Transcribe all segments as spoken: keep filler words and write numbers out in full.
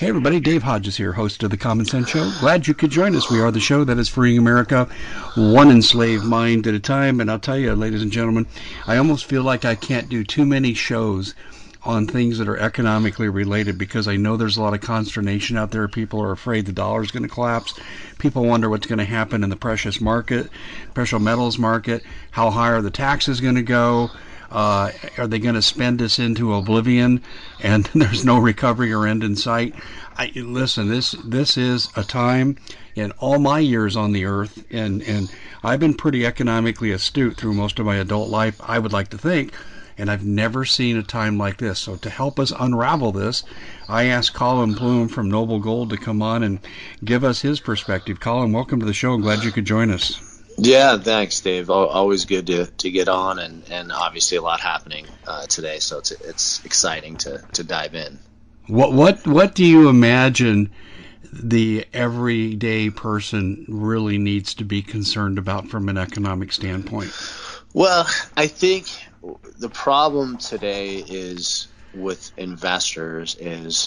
Hey everybody, Dave Hodges here, host of The Common Sense Show. Glad you could join us. We are the show that is freeing America one enslaved mind at a time. And I'll tell you, ladies and gentlemen, I almost feel like I can't do too many shows on things that are economically related because I know there's a lot of consternation out there. People are afraid the dollar is going to collapse. People wonder what's going to happen in the precious market, precious metals market. How high are the taxes going to go? Uh, are they going to spend us into oblivion and there's no recovery or end in sight? I, listen, this this is a time in all my years on the earth, and, and I've been pretty economically astute through most of my adult life, I would like to think, and I've never seen a time like this. So to help us unravel this, I asked Colin Bloom from Noble Gold to come on and give us his perspective. Colin, welcome to the show. I'm glad you could join us. Yeah, thanks, Dave. Always good to, to get on, and, and obviously a lot happening uh, today, so it's it's exciting to, to dive in. What what what do you imagine the everyday person really needs to be concerned about from an economic standpoint? Well, I think the problem today is with investors is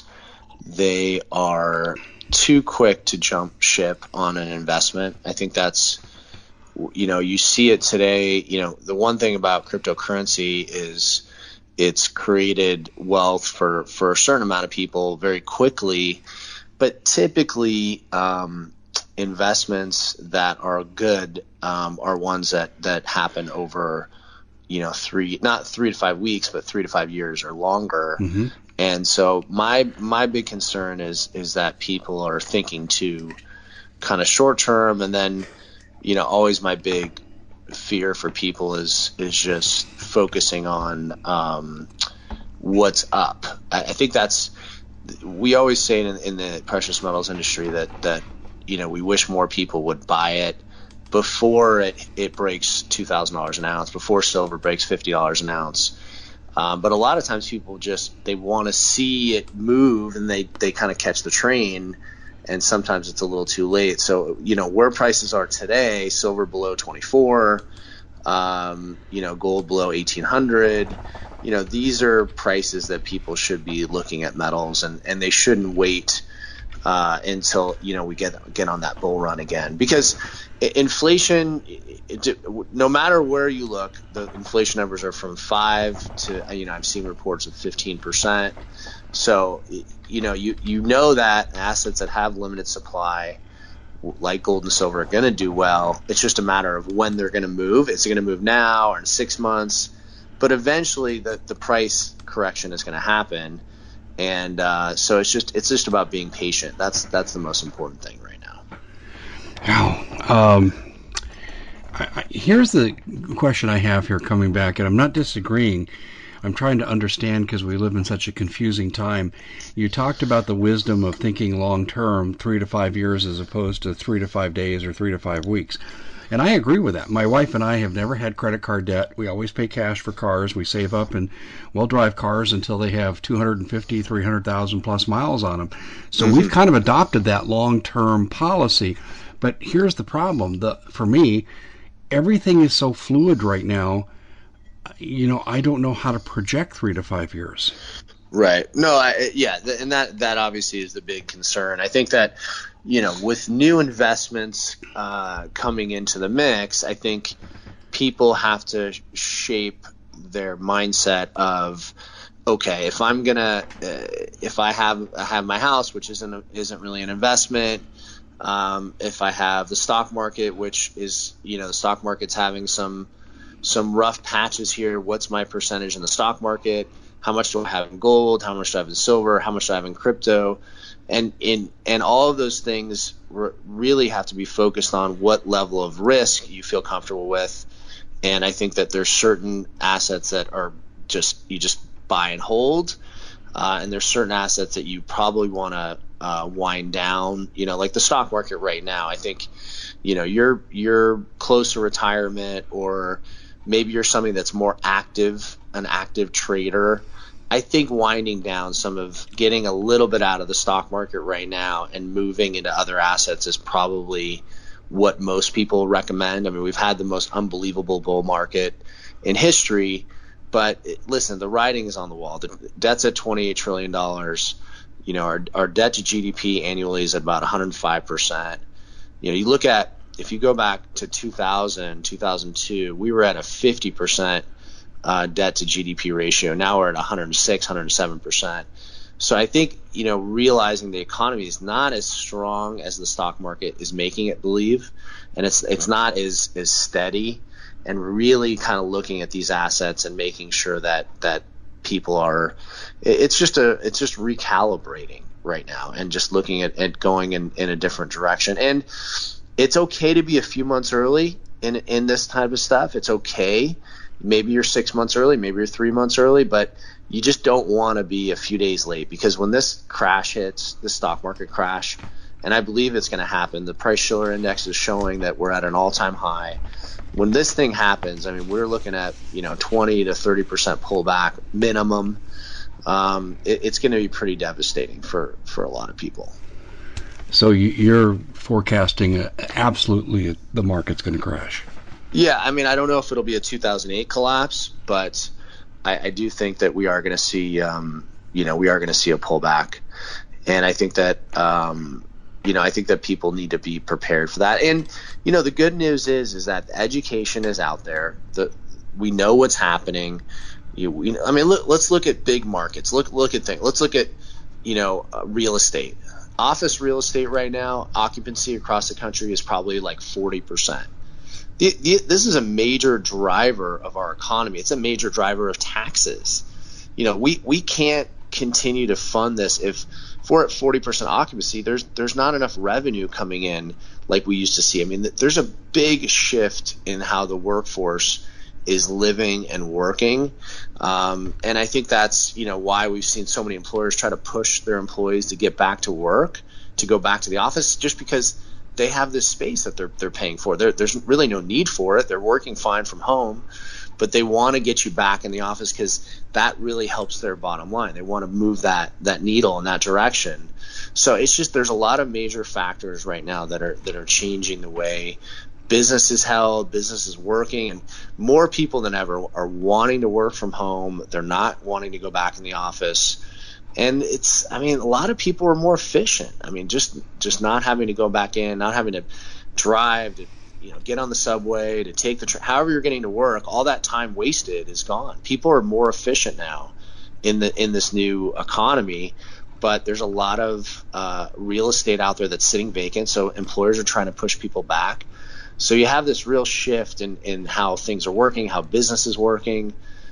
they are too quick to jump ship on an investment. I think that's You know, you see it today. You know, the one thing about cryptocurrency is it's created wealth for, for a certain amount of people very quickly. But typically, um, investments that are good um, are ones that, that happen over, you know, three, not three to five weeks, but three to five years or longer. Mm-hmm. And so my my big concern is is that people are thinking too kind of short term, and then you know, always my big fear for people is is just focusing on um, what's up. I, I think that's we always say in, in the precious metals industry that that you know we wish more people would buy it before it it breaks two thousand dollars an ounce, before silver breaks fifty dollars an ounce. Um, but a lot of times people just they want to see it move, and they they kind of catch the train. And sometimes it's a little too late. So, you know, where prices are today, silver below twenty-four, um, you know, gold below eighteen hundred, you know, these are prices that people should be looking at metals, and, and they shouldn't wait uh, until, you know, we get get on that bull run again. Because inflation, it, no matter where you look, the inflation numbers are from five to, you know, I've seen reports of fifteen percent. So, you know, you, you know that assets that have limited supply, like gold and silver, are going to do well. It's just a matter of when they're going to move. It's going to move now or in six months. But eventually the, the price correction is going to happen. And uh, so it's just it's just about being patient. That's that's the most important thing right now. Wow. Um, I, I, here's the question I have here coming back, and I'm not disagreeing. I'm trying to understand because we live in such a confusing time. You talked about the wisdom of thinking long term, three to five years as opposed to three to five days or three to five weeks. And I agree with that. My wife and I have never had credit card debt. We always pay cash for cars. We save up and we'll drive cars until they have two hundred fifty, three hundred thousand plus miles on them. So mm-hmm. we've kind of adopted that long term policy. But here's the problem. The, for me, everything is so fluid right now. You know, I don't know how to project three to five years. Right. No, I, yeah, and that, that obviously is the big concern. I think that, you know, with new investments uh, coming into the mix, I think people have to shape their mindset of, okay, if I'm gonna, uh, if I have I have my house, which isn't a, isn't really an investment, um, if I have the stock market, which is, you know, the stock market's having some. some rough patches here. What's my percentage in the stock market? How much do I have in gold? How much do I have in silver? How much do I have in crypto? And in and all of those things re- really have to be focused on what level of risk you feel comfortable with. And I think that there's certain assets that are just you just buy and hold, uh, and there's certain assets that you probably want to uh, wind down. You know, like the stock market right now. I think, you know, you're you're close to retirement, or maybe you're somebody that's more active, an active trader. I think winding down some of getting a little bit out of the stock market right now and moving into other assets is probably what most people recommend. I mean, we've had the most unbelievable bull market in history, but listen, the writing is on the wall. The debt's at twenty-eight trillion dollars. You know, our, our debt to G D P annually is at about one hundred five percent. You know, you look at, if you go back to two thousand, two thousand two, we were at a fifty percent uh, debt to G D P ratio. Now we're at one hundred six, one hundred seven percent. So I think, you know, realizing the economy is not as strong as the stock market is making it believe, and it's it's not as, as steady, and really kind of looking at these assets and making sure that that people are, it's just a it's just recalibrating right now and just looking at, at going in, in a different direction. And it's okay to be a few months early in in this type of stuff. It's okay. Maybe you're six months early, maybe you're three months early, but you just don't want to be a few days late, because when this crash hits, the stock market crash, and I believe it's going to happen, the Price Schiller Index is showing that we're at an all-time high. When this thing happens, I mean, we're looking at, you know, twenty to thirty percent pullback minimum. Um, it, it's going to be pretty devastating for, for a lot of people. So you're forecasting absolutely the market's going to crash? Yeah, I mean, I don't know if it'll be a two thousand eight collapse, but I, I do think that we are going to see, um, you know, we are going to see a pullback, and I think that, um, you know, I think that people need to be prepared for that. And you know, the good news is, is that education is out there. The we know what's happening. You, we, I mean, look, let's look at big markets. Look, look at things. Let's look at, you know, uh, real estate. Office real estate right now, occupancy across the country is probably like forty percent. The, the, this is a major driver of our economy. It's a major driver of taxes. You know, we, we can't continue to fund this if, if we're at forty percent occupancy, there's there's not enough revenue coming in like we used to see. I mean, there's a big shift in how the workforce is living and working. Um, and I think that's, you know, why we've seen so many employers try to push their employees to get back to work, to go back to the office, just because they have this space that they're they're paying for. There, there's really no need for it. They're working fine from home, but they want to get you back in the office because that really helps their bottom line. They want to move that that needle in that direction. So it's just, there's a lot of major factors right now that are that are changing the way business is held, business is working, and more people than ever are wanting to work from home. They're not wanting to go back in the office. And it's, I mean, a lot of people are more efficient. I mean, just just not having to go back in, not having to drive, to, you know, get on the subway, to take the, tra- however you're getting to work, all that time wasted is gone. People are more efficient now in the in this new economy. But there's a lot of uh, real estate out there that's sitting vacant, so employers are trying to push people back. So you have this real shift in, in how things are working, how business is working.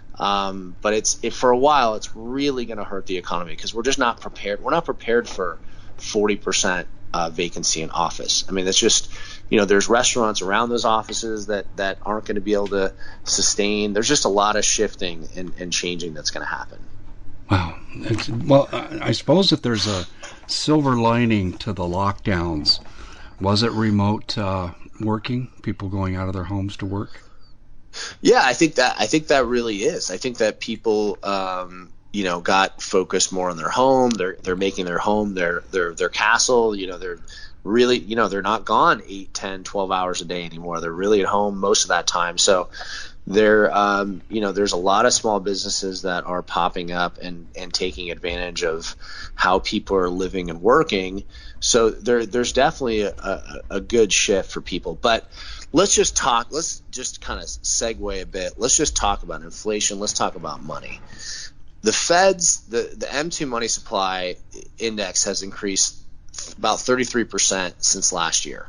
Um, but it's it, for a while, it's really going to hurt the economy because we're just not prepared. We're not prepared for forty percent uh, vacancy in office. I mean, it's just, you know, there's restaurants around those offices that, that aren't going to be able to sustain. There's just a lot of shifting and, and changing that's going to happen. Wow. It's, well, I suppose if there's a silver lining to the lockdowns, was it remote uh, working, people going out of their homes to work? Yeah, I think that I think that really is. I think that people, um, you know, got focused more on their home. They're they're making their home their their their castle. You know, they're really, you know, they're not gone eight, ten, twelve hours a day anymore. They're really at home most of that time. So there, um, you know, there's a lot of small businesses that are popping up and, and taking advantage of how people are living and working. So there, there's definitely a, a, a good shift for people. But let's just talk, let's just kind of segue a bit. Let's just talk about inflation. Let's talk about money. The Fed's, the, the M two money supply index has increased about thirty-three percent since last year.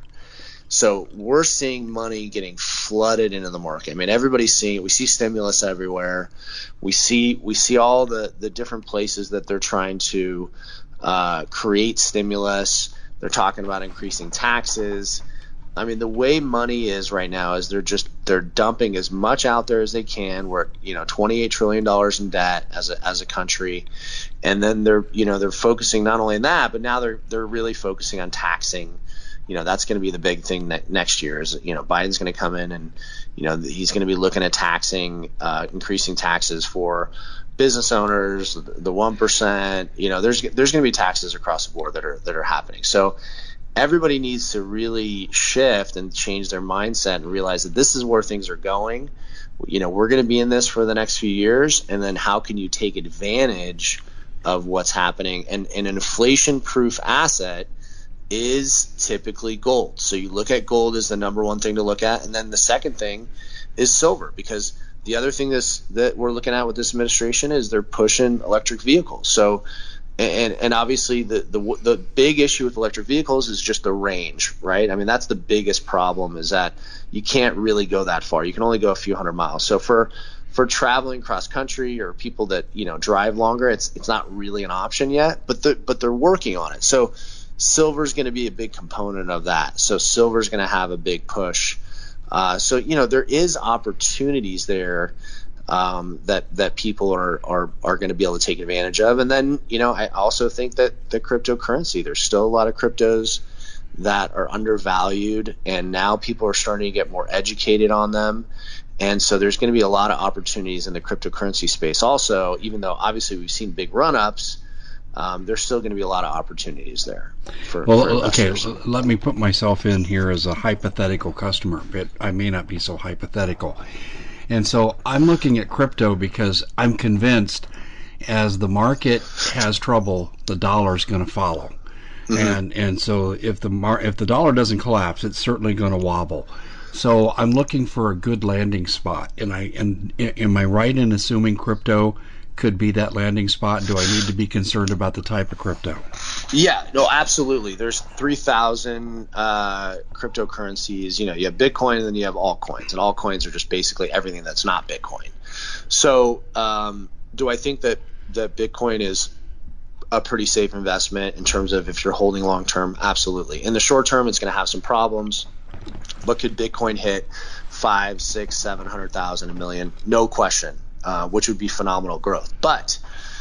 So we're seeing money getting flooded into the market. I mean, everybody's seeing it. We see stimulus everywhere. We see we see all the, the different places that they're trying to uh, create stimulus. They're talking about increasing taxes. I mean, the way money is right now is they're just they're dumping as much out there as they can. We're at, you know, twenty-eight trillion dollars in debt as a as a country, and then they're you know they're focusing not only on that, but now they're they're really focusing on taxing. You know, that's going to be the big thing ne- next year is, you know, Biden's going to come in and, you know, he's going to be looking at taxing, uh, increasing taxes for business owners, the one percent, you know, there's, there's going to be taxes across the board that are, that are happening. So everybody needs to really shift and change their mindset and realize that this is where things are going. You know, we're going to be in this for the next few years. And then how can you take advantage of what's happening. And, and an inflation-proof asset is typically gold. So you look at gold as the number one thing to look at. And then the second thing is silver, because the other thing that's, that we're looking at with this administration is they're pushing electric vehicles. So, and, and obviously the, the, the big issue with electric vehicles is just the range, right? I mean, that's the biggest problem, is that you can't really go that far. You can only go a few hundred miles. So for, for traveling cross country or people that, you know, drive longer, it's, it's not really an option yet, but the, but they're working on it. So silver is going to be a big component of that. So silver is going to have a big push. Uh, so, you know, there is opportunities there um, that that people are, are, are going to be able to take advantage of. And then, you know, I also think that the cryptocurrency, there's still a lot of cryptos that are undervalued, and now people are starting to get more educated on them. And so there's going to be a lot of opportunities in the cryptocurrency space also, even though obviously we've seen big run-ups. Um, there's still going to be a lot of opportunities there. For, well, for okay, investors. Let me put myself in here as a hypothetical customer, but I may not be so hypothetical. And so I'm looking at crypto because I'm convinced as the market has trouble, the dollar's going to follow. Mm-hmm. And and so if the mar- if the dollar doesn't collapse, it's certainly going to wobble. So I'm looking for a good landing spot. And I and am I right in assuming crypto could be that landing spot? Do I need to be concerned about the type of crypto? Yeah, no, absolutely. There's three thousand uh, cryptocurrencies. You know, you have Bitcoin and then you have altcoins. And altcoins are just basically everything that's not Bitcoin. So um, do I think that, that Bitcoin is a pretty safe investment in terms of if you're holding long term? Absolutely. In the short term, it's going to have some problems. But could Bitcoin hit five, six, seven hundred thousand, a million? No question. Uh, which would be phenomenal growth. But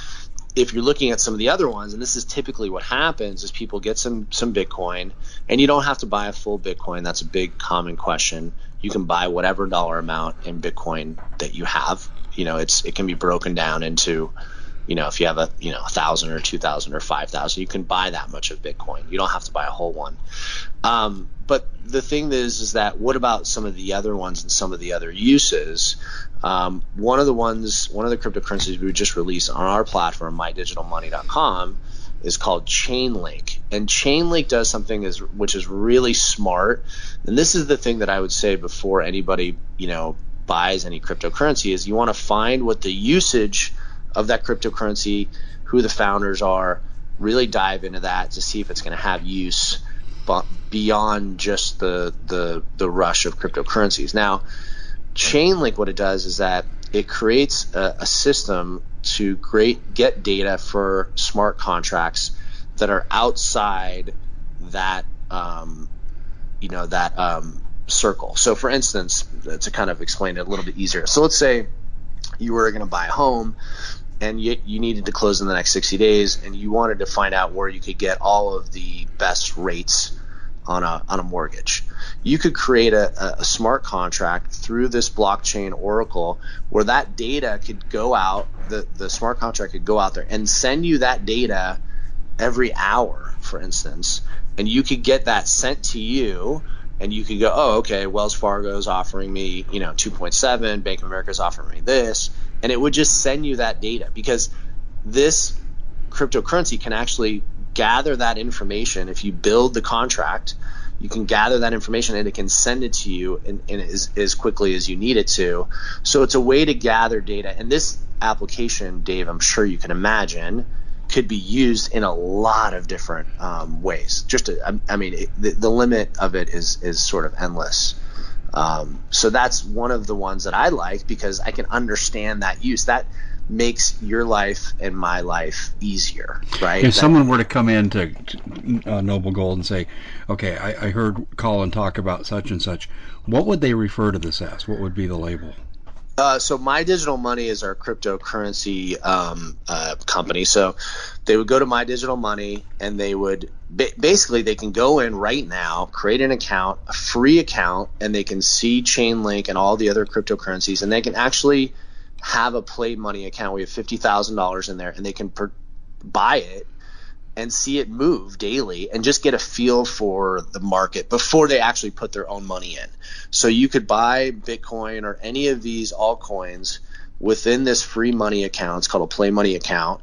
if you're looking at some of the other ones, and this is typically what happens, is people get some some Bitcoin, and you don't have to buy a full Bitcoin. That's a big common question. You can buy whatever dollar amount in Bitcoin that you have. You know, it's it can be broken down into, you know, if you have a you know a thousand or two thousand or five thousand, you can buy that much of Bitcoin. You don't have to buy a whole one. Um, but the thing is, is that what about some of the other ones and some of the other uses? Um, one of the ones, one of the cryptocurrencies we just released on our platform, my digital money dot com, is called Chainlink. And Chainlink does something is, which is really smart. And this is the thing that I would say before anybody, you know, buys any cryptocurrency, is you want to find what the usage of that cryptocurrency, who the founders are, really dive into that to see if it's going to have use beyond just the, the, the rush of cryptocurrencies. Now, Chainlink, what it does is that it creates a, a system to great, get data for smart contracts that are outside that, um, you know, that um, circle. So, for instance, to kind of explain it a little bit easier. So, let's say you were going to buy a home, and you, you needed to close in the next sixty days, and you wanted to find out where you could get all of the best rates on a on a mortgage. You could create a, a smart contract through this blockchain oracle where that data could go out, the, the smart contract could go out there and send you that data every hour, for instance, and you could get that sent to you, and you could go, oh, okay, Wells Fargo is offering me, you know, two point seven, Bank of America is offering me this, and it would just send you that data, because this cryptocurrency can actually gather that information. If you build the contract, you can gather that information and it can send it to you in, in as, as quickly as you need it to. So it's a way to gather data. And this application, Dave, I'm sure you can imagine, could be used in a lot of different um, ways. Just, to, I, I mean, it, the, the limit of it is is sort of endless. Um, so that's one of the ones that I like, because I can understand that use. That makes your life and my life easier, right? If that, someone were to come in to, to uh, Noble Gold and say, okay, I, I heard Colin talk about such and such, what would they refer to this as? What would be the label? Uh, so My Digital Money is our cryptocurrency um, uh, company. So they would go to My Digital Money, and they would ba- basically they can go in right now, create an account, a free account, and they can see Chainlink and all the other cryptocurrencies, and they can actually have a Play Money account. We have fifty thousand dollars in there, and they can per- buy it and see it move daily and just get a feel for the market before they actually put their own money in. So you could buy Bitcoin or any of these altcoins within this free money account. It's called a Play Money account.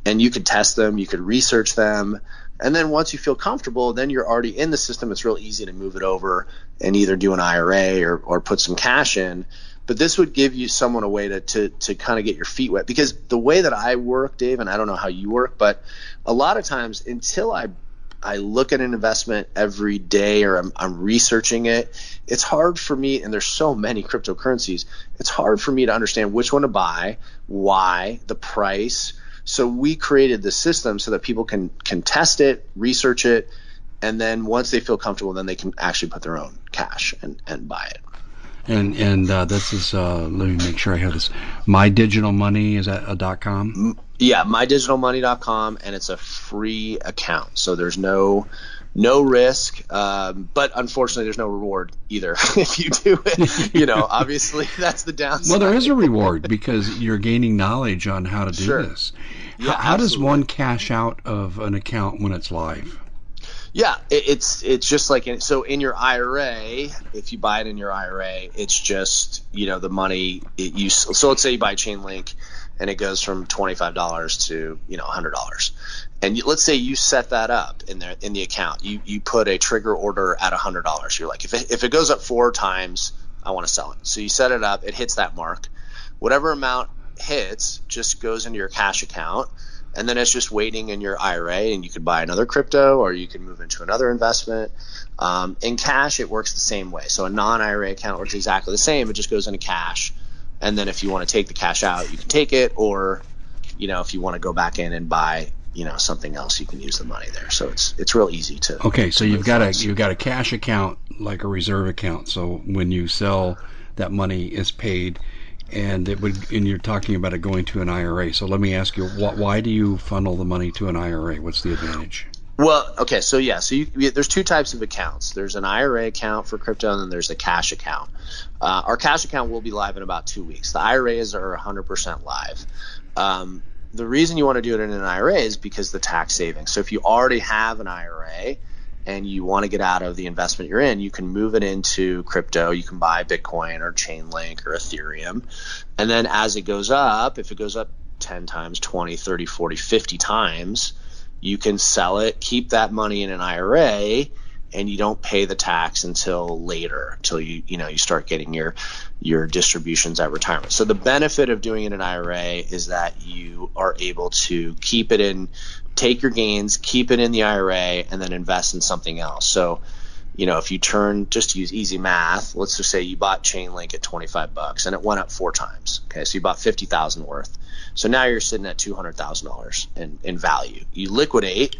and you could test them, you could research them. And then once you feel comfortable, then you're already in the system. It's real easy to move it over and either do an I R A or, or put some cash in. But this would give you someone a way to, to, to kind of get your feet wet. Because the way that I work, Dave, and I don't know how you work, but a lot of times until I I look at an investment every day or I'm, I'm researching it, it's hard for me, and there's so many cryptocurrencies, it's hard for me to understand which one to buy, why, the price. So we created the system so that people can can test it, research it, and then once they feel comfortable, then they can actually put their own cash and, and buy it. And and uh, this is uh, let me make sure I have this. My Digital Money, is that a dot com? Yeah, my digital money dot com, and it's a free account, so there's no no risk, um, but unfortunately, there's no reward either if you do it. You know, obviously, that's the downside. Well, there is a reward because you're gaining knowledge on how to do sure. this. Yeah, how, how does one absolutely. cash out of an account when it's live? Yeah, it, it's it's just like in, so in your I R A, if you buy it in your I R A, it's just, you know, the money it, you so let's say you buy Chainlink and it goes from twenty-five dollars to, you know, one hundred dollars. And you, let's say you set that up in there in the account. You you put a trigger order at one hundred dollars. You're like, if it, if it goes up four times, I want to sell it. So you set it up, it hits that mark. Whatever amount hits just goes into your cash account. And then it's just waiting in your I R A, and you could buy another crypto or you can move into another investment. Um, in cash, it works the same way. So a non-I R A account works exactly the same. It just goes into cash. And then if you want to take the cash out, you can take it. Or, you know, if you want to go back in and buy, you know, something else, you can use the money there. So it's it's real easy to. Okay, so to you've got funds. a you've got a cash account like a reserve account. So when you sell, that money is paid. And it would, and you're talking about it going to an I R A. So let me ask you, wh- why do you funnel the money to an I R A? What's the advantage? Well, okay, so yeah, so you, there's two types of accounts. There's an I R A account for crypto, and then there's a cash account. Uh, our cash account will be live in about two weeks. The I R As are one hundred percent live. Um, the reason you want to do it in an I R A is because the tax savings. So if you already have an I R A and you want to get out of the investment you're in, you can move it into crypto. You can buy Bitcoin or Chainlink or Ethereum. And then as it goes up, if it goes up ten times, twenty, thirty, forty, fifty times, you can sell it, keep that money in an I R A, and you don't pay the tax until later, until you you know you start getting your your distributions at retirement. So the benefit of doing it in an I R A is that you are able to keep it in, take your gains, keep it in the I R A, and then invest in something else. So, you know, if you turn, just to use easy math, let's just say you bought Chainlink at twenty-five bucks and it went up four times. Okay, so you bought fifty thousand worth. So now you're sitting at two hundred thousand dollars in, in value. You liquidate.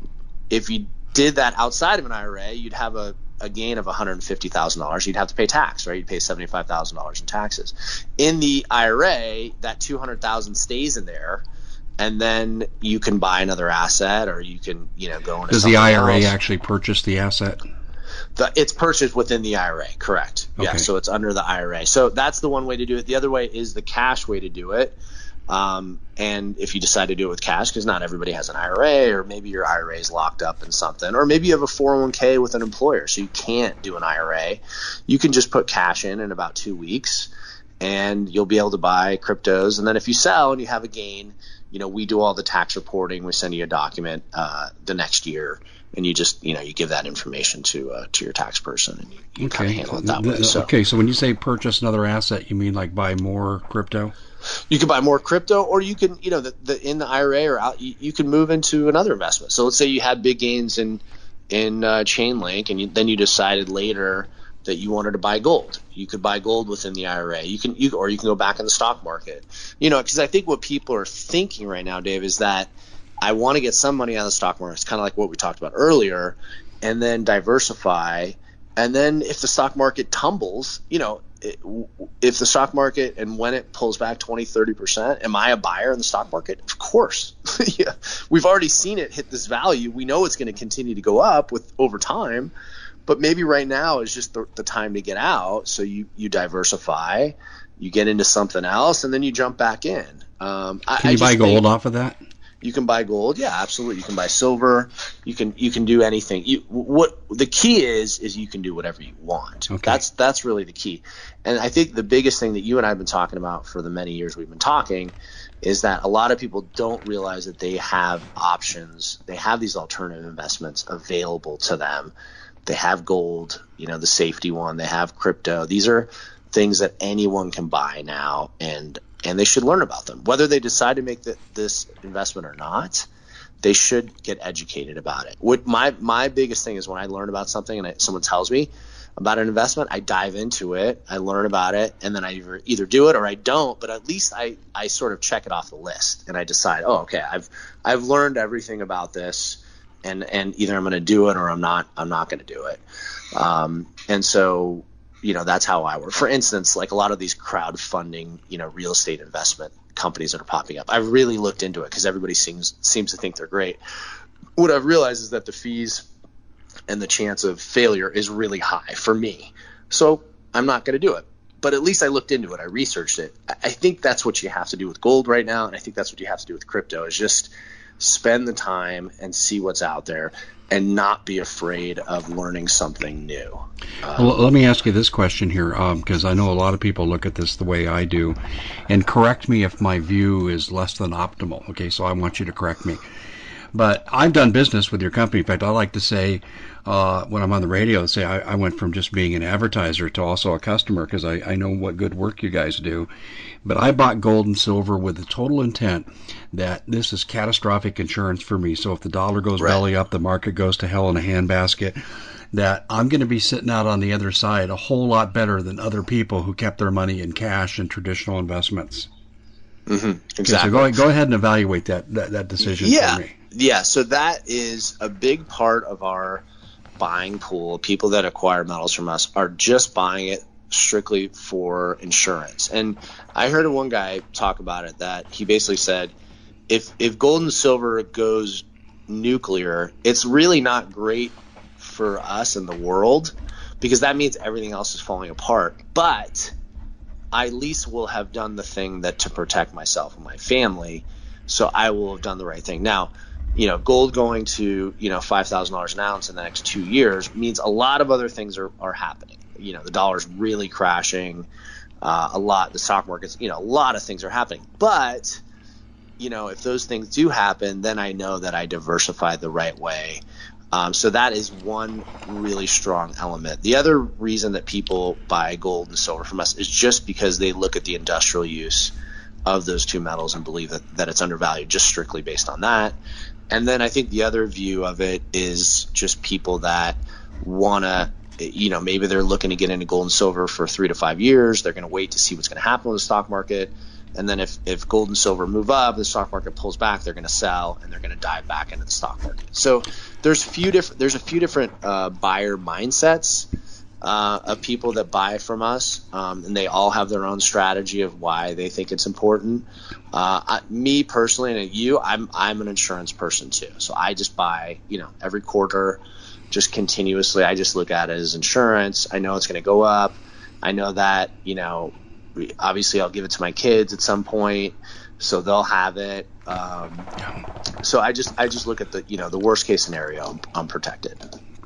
If you did that outside of an I R A, you'd have a, a gain of one hundred fifty thousand dollars. You'd have to pay tax, right? You'd pay seventy-five thousand dollars in taxes. In the I R A, that two hundred thousand dollars stays in there. And then you can buy another asset, or you can, you know, go into. Does the I R A else. actually purchase the asset? The, it's purchased within the I R A, correct? Okay. Yeah, so it's under the I R A. So that's the one way to do it. The other way is the cash way to do it. Um, and if you decide to do it with cash, because not everybody has an I R A, or maybe your I R A is locked up in something, or maybe you have a four oh one k with an employer, so you can't do an I R A. You can just put cash in in about two weeks, and you'll be able to buy cryptos. And then if you sell and you have a gain, you know, we do all the tax reporting. We send you a document uh, the next year, and you just, you know, you give that information to uh, to your tax person, and you, you Okay. kind of handle it that The- way. So Okay, so when you say purchase another asset, you mean like buy more crypto? you can buy more crypto, or you can, you know, the, the in the I R A or out, you, you can move into another investment. So let's say you had big gains in in uh, Chainlink, and you, then you decided later that you wanted to buy gold. You could buy gold within the I R A. You can, you, or you can go back in the stock market. You know, because I think what people are thinking right now, Dave, is that I want to get some money out of the stock market. It's kind of like what we talked about earlier, and then diversify. And then if the stock market tumbles, you know, it, if the stock market and when it pulls back twenty, thirty percent, am I a buyer in the stock market? Of course. Yeah. We've already seen it hit this value. We know it's going to continue to go up with over time. But maybe right now is just the, the time to get out. So you, you diversify, you get into something else, and then you jump back in. Um, I, Can I you just buy think, gold off of that? You can buy gold, yeah, absolutely. You can buy silver. You can you can do anything. You, what the key is is you can do whatever you want. Okay. That's that's really the key. And I think the biggest thing that you and I have been talking about for the many years we've been talking is that a lot of people don't realize that they have options. They have these alternative investments available to them. They have gold, you know, the safety one. They have crypto. These are things that anyone can buy now, and and they should learn about them. Whether they decide to make the, this investment or not, they should get educated about it. What my my biggest thing is when I learn about something and I, someone tells me about an investment, I dive into it, I learn about it, and then I either, either do it or I don't. But at least I, I sort of check it off the list, and I decide, oh, okay, I've I've learned everything about this, and and either I'm going to do it or I'm not I'm not going to do it. Um, and so, you know, that's how I work. For instance, like a lot of these crowdfunding, you know, real estate investment companies that are popping up, I've really looked into it because everybody seems seems to think they're great. What I've realized is that the fees and the chance of failure is really high for me. So I'm not going to do it. But at least I looked into it. I researched it. I think that's what you have to do with gold right now, and I think that's what you have to do with crypto, is just spend the time and see what's out there and not be afraid of learning something new. Um, well, let me ask you this question here, because um, I know a lot of people look at this the way I do, and correct me if my view is less than optimal. Okay, so I want you to correct me. But I've done business with your company. In fact, I like to say, uh, when I'm on the radio, say I, I went from just being an advertiser to also a customer, because I, I know what good work you guys do. But I bought gold and silver with the total intent that this is catastrophic insurance for me. So if the dollar goes Right. belly up, the market goes to hell in a handbasket, that I'm going to be sitting out on the other side a whole lot better than other people who kept their money in cash and traditional investments. Mm-hmm, Okay, exactly. so go, go ahead and evaluate that, that, that decision yeah. for me. Yeah, so that is a big part of our buying pool. People that acquire metals from us are just buying it strictly for insurance. And I heard one guy talk about it, that he basically said, if if gold and silver goes nuclear, it's really not great for us in the world, because that means everything else is falling apart. But I at least will have done the thing that to protect myself and my family, so I will have done the right thing. Now, you know, gold going to, you know, five thousand dollars an ounce in the next two years means a lot of other things are, are happening. You know, the dollar's really crashing, uh, a lot, the stock market's, you know, a lot of things are happening. But, you know, if those things do happen, then I know that I diversified the right way. Um, so that is one really strong element. The other reason that people buy gold and silver from us is just because they look at the industrial use of those two metals and believe that, that it's undervalued, just strictly based on that. And then I think the other view of it is just people that want to, you know, maybe they're looking to get into gold and silver for three to five years. They're going to wait to see what's going to happen with the stock market. And then if, if gold and silver move up, the stock market pulls back, they're going to sell and they're going to dive back into the stock market. So there's few different, there's a few different uh, buyer mindsets uh, of people that buy from us, um, and they all have their own strategy of why they think it's important. Uh, I, me personally, and you, I'm I'm an insurance person too, so I just buy, you know, every quarter, just continuously. I just look at it as insurance. I know it's going to go up. I know that, you know, obviously I'll give it to my kids at some point, so they'll have it. Um, so I just I just look at the, you know, the worst case scenario. I'm, I'm protected.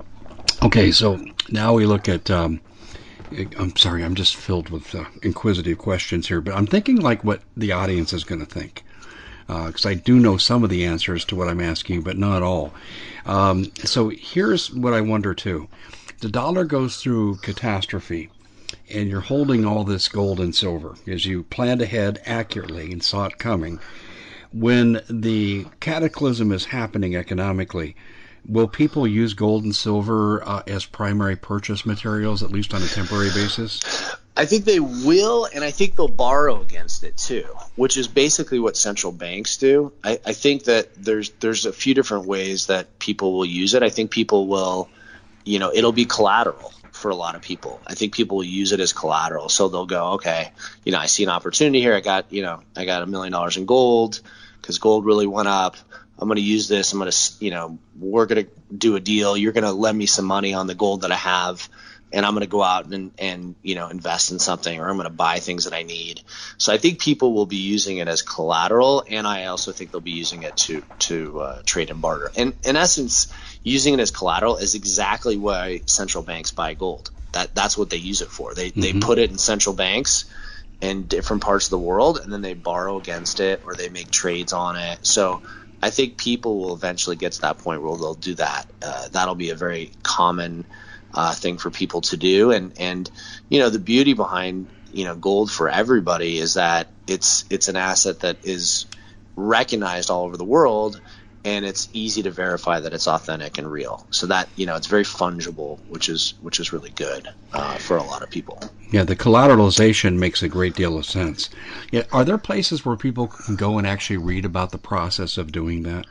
Okay, so now we look at, um, I'm sorry, I'm just filled with uh, inquisitive questions here, but I'm thinking like what the audience is going to think, because uh, I do know some of the answers to what I'm asking, but not all. Um, so here's what I wonder too. The dollar goes through catastrophe, and you're holding all this gold and silver as you planned ahead accurately and saw it coming. When the cataclysm is happening economically, will people use gold and silver uh, as primary purchase materials, at least on a temporary basis? I think they will, and I think they'll borrow against it too, which is basically what central banks do. I, I think that there's there's a few different ways that people will use it. I think people will, you know, it'll be collateral for a lot of people. I think people will use it as collateral. So they'll go, okay, you know, I see an opportunity here. I got, you know, I got a million dollars in gold because gold really went up. I'm going to use this. I'm going to, you know, we're going to do a deal. You're going to lend me some money on the gold that I have. and I'm going to go out and, and, you know, invest in something, or I'm going to buy things that I need. So I think people will be using it as collateral, and I also think they'll be using it to, to uh, trade and barter. And in essence, using it as collateral is exactly why central banks buy gold. That that's what they use it for. They mm-hmm. they put it in central banks in different parts of the world, and then they borrow against it, or they make trades on it. So I think people will eventually get to that point where they'll do that. Uh, that'll be a very common uh, thing for people to do. And, and, you know, the beauty behind, you know, gold for everybody is that it's, it's an asset that is recognized all over the world, and it's easy to verify that it's authentic and real. So that, you know, it's very fungible, which is, which is really good uh, for a lot of people. Yeah, the collateralization makes a great deal of sense. Yeah, are there places where people can go and actually read about the process of doing that?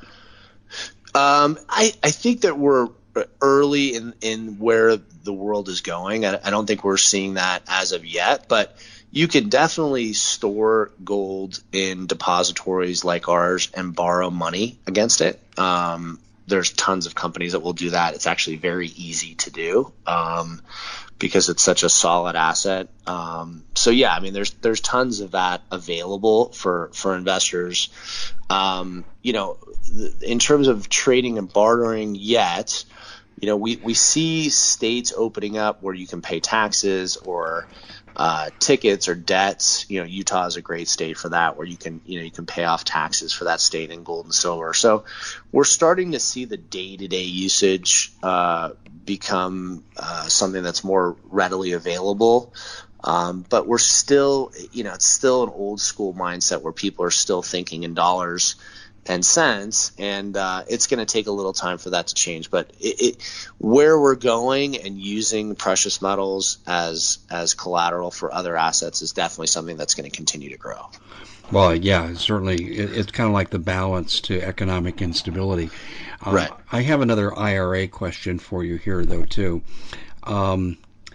Um, I, I think that we're early in, in where the world is going. I, I don't think we're seeing that as of yet, but you can definitely store gold in depositories like ours and borrow money against it. Um, there's tons of companies that will do that. It's actually very easy to do um, because it's such a solid asset. Um, so yeah, I mean, there's there's tons of that available for for investors. Um, you know, th- in terms of trading and bartering, yet, you know, we we see states opening up where you can pay taxes or Uh, tickets or debts. You know, Utah is a great state for that, where you can, you know, you can pay off taxes for that state in gold and silver. So we're starting to see the day-to-day usage uh, become uh, something that's more readily available. Um, but we're still, you know, it's still an old school mindset where people are still thinking in dollars and cents, and uh, it's going to take a little time for that to change. But it, it, where we're going and using precious metals as as collateral for other assets is definitely something that's going to continue to grow. Well, yeah, certainly. It, it's kind of like the balance to economic instability. Uh, right. I have another I R A question for you here, though, too. Um,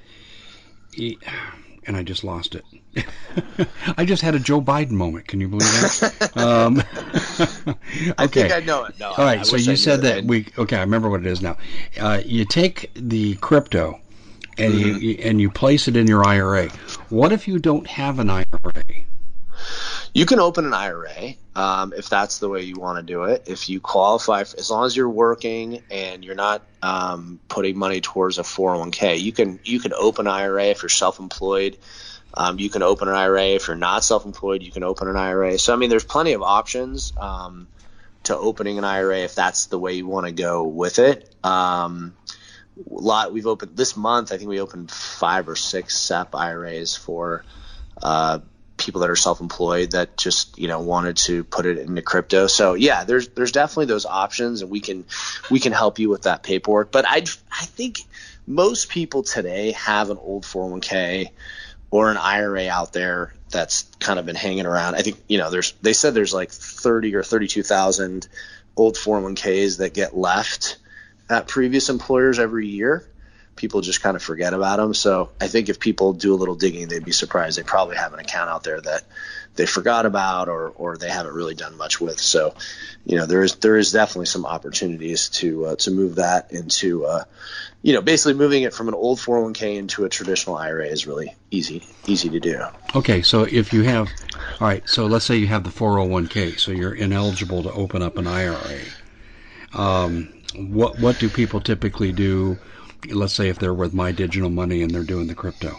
and I just lost it. I just had a Joe Biden moment. Can you believe that? um, okay. I think I know it. No, All right. I so you said that we. Okay, I remember what it is now. Uh, you take the crypto and mm-hmm. you and you place it in your I R A. What if you don't have an I R A? You can open an I R A um, if that's the way you want to do it. If you qualify, for, as long as you're working and you're not um, putting money towards a four oh one k, you can you can open an I R A if you're self-employed. Um, you can open an I R A if you're not self-employed. You can open an I R A. So I mean, there's plenty of options um, to opening an I R A if that's the way you want to go with it. Um, a lot we've opened this month. I think we opened five or six S E P I R As for uh, people that are self-employed that just, you know, wanted to put it into crypto. So yeah, there's there's definitely those options, and we can we can help you with that paperwork. But I I think most people today have an old four oh one k or an I R A out there that's kind of been hanging around. I think, you know, there's they said there's like thirty or thirty-two thousand old four oh one k's that get left at previous employers every year. People just kind of forget about them. So I think if people do a little digging, they'd be surprised. They probably have an account out there that they forgot about or or they haven't really done much with. So, you know, there is there is definitely some opportunities to uh, to move that into uh, you know, basically moving it from an old four oh one k into a traditional I R A is really easy easy to do. Okay, so if you have, all right, so let's say you have the four oh one k, so you're ineligible to open up an I R A. Um, what what do people typically do? Let's say if they're with My Digital Money and they're doing the crypto.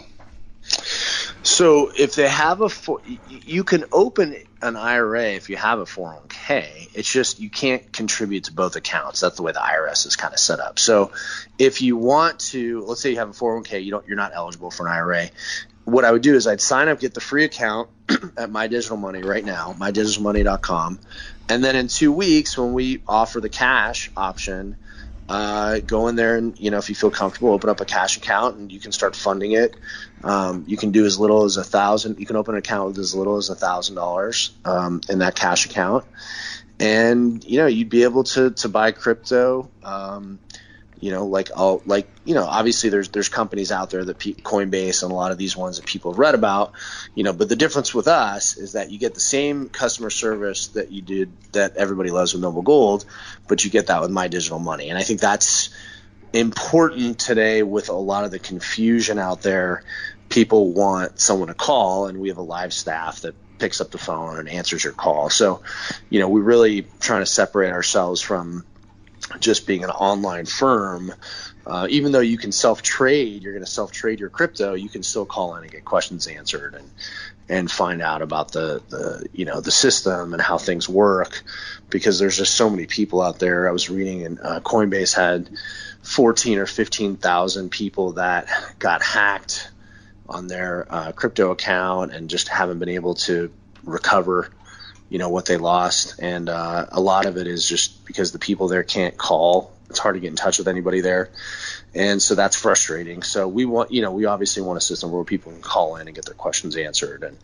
So if they have a, you can open an I R A if you have a four oh one k. It's just you can't contribute to both accounts. That's the way the I R S is kind of set up. So if you want to, let's say you have a four oh one k, you don't, you're not eligible for an I R A. What I would do is I'd sign up, get the free account at My Digital Money right now, my digital money dot com, and then in two weeks when we offer the cash option, Uh, go in there and, you know, if you feel comfortable, open up a cash account and you can start funding it. Um, you can do as little as a thousand. You can open an account with as little as a thousand dollars um, in that cash account, and you know you'd be able to to buy crypto. Um, you know, like all like you know, obviously there's there's companies out there that P- Coinbase and a lot of these ones that people have read about. You know, but the difference with us is that you get the same customer service that you did that everybody loves with Noble Gold, but you get that with My Digital Money, and I think that's important today with a lot of the confusion out there. People want someone to call, and we have a live staff that picks up the phone and answers your call. So, you know, we're really trying to separate ourselves from just being an online firm. Uh, even though you can self-trade, you're going to self-trade your crypto, you can still call in and get questions answered and and find out about the, the you know the system and how things work, because there's just so many people out there. I was reading, and uh, Coinbase had fourteen or fifteen thousand people that got hacked on their uh, crypto account and just haven't been able to recover, you know, what they lost. And uh, a lot of it is just because the people there can't call. It's hard to get in touch with anybody there. And so that's frustrating. So we want, you know, we obviously want a system where people can call in and get their questions answered and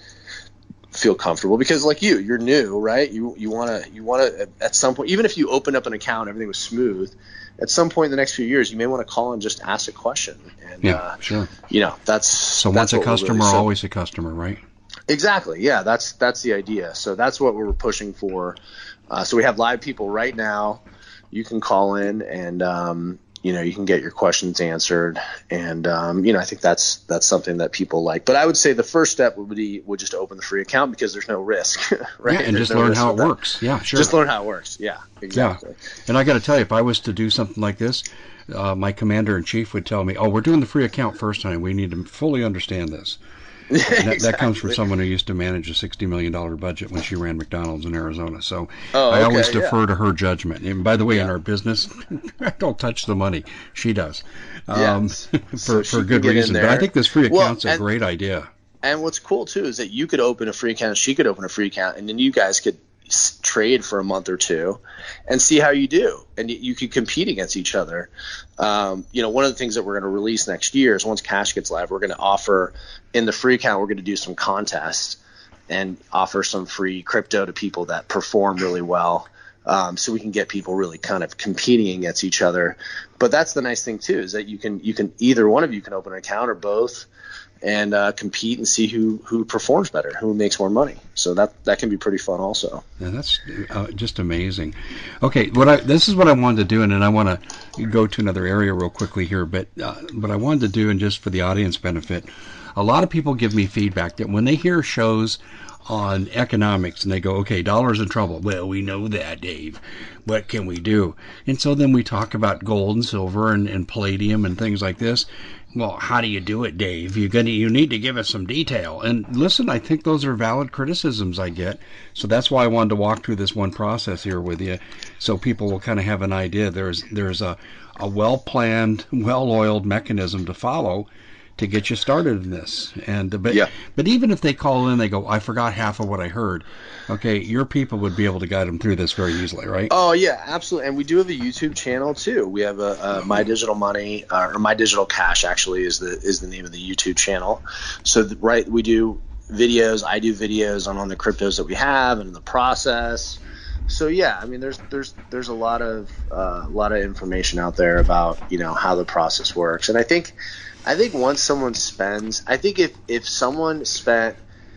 feel comfortable, because like you, you're new, right? You, you want to, you want to, at some point, even if you open up an account, everything was smooth, at some point in the next few years, you may want to call and just ask a question. And, yeah, uh, sure. You know, that's, so that's once a customer, really, so, always a customer, right? Exactly. Yeah. That's, that's the idea. So that's what we're pushing for. Uh, so we have live people right now. You can call in and, um, you know, you can get your questions answered. And, um, you know, I think that's, that's something that people like. But I would say the first step would be, would just open the free account, because there's no risk, right? Yeah, and there's just no learn risk how it that. works. Yeah, sure. Just learn how it works. Yeah, exactly. Yeah. And I got to tell you, if I was to do something like this, uh, my commander-in-chief would tell me, oh, we're doing the free account first, honey. We need to fully understand this. And that, Exactly. that comes from someone who used to manage a sixty million dollars budget when she ran McDonald's in Arizona. So Oh, I okay, always yeah. defer to her judgment. And by the way, in Yeah. our business, I don't touch the money. She does. Yeah. Um, So for, she for can good get in reason. But I there. think this free Well, account's a and- great idea. And what's cool too is that you could open a free account, she could open a free account, and then you guys could s- trade for a month or two and see how you do. And y- you could compete against each other. Um, you know, one of the things that we're going to release next year is, once Cash gets live, we're going to offer in the free account, we're going to do some contests and offer some free crypto to people that perform really well. Um, so we can get people really kind of competing against each other. But that's the nice thing too, is that you can, you can, either one of you can open an account or both, and uh, compete and see who, who performs better, who makes more money. So that, that can be pretty fun also. Yeah, that's uh, just amazing. Okay, what I this is what I wanted to do, and then I want to go to another area real quickly here. But uh, what I wanted to do, and just for the audience benefit, a lot of people give me feedback that when they hear shows on economics and they go, okay, dollar's in trouble. Well, we know that, Dave. What can we do? And so then we talk about gold and silver and, and palladium and things like this. Well, how do you do it, Dave? You're gonna, you need to give us some detail. And listen, I think those are valid criticisms I get. So that's why I wanted to walk through this one process here with you, so people will kind of have an idea. There's there's a, a well-planned, well-oiled mechanism to follow to get you started in this. And but Yeah. but even if they call in, they go, I forgot half of what I heard. Okay, your people would be able to guide them through this very easily, right? Oh yeah, absolutely. And we do have a YouTube channel too. We have a, a My Digital Money, uh, or My Digital Cash actually is the is the name of the YouTube channel. So the, right, we do videos. I do videos on on the cryptos that we have and the process. So yeah, I mean, there's there's there's a lot of uh, a lot of information out there about, you know, how the process works. And I think I think once someone spends, I think if if someone spent,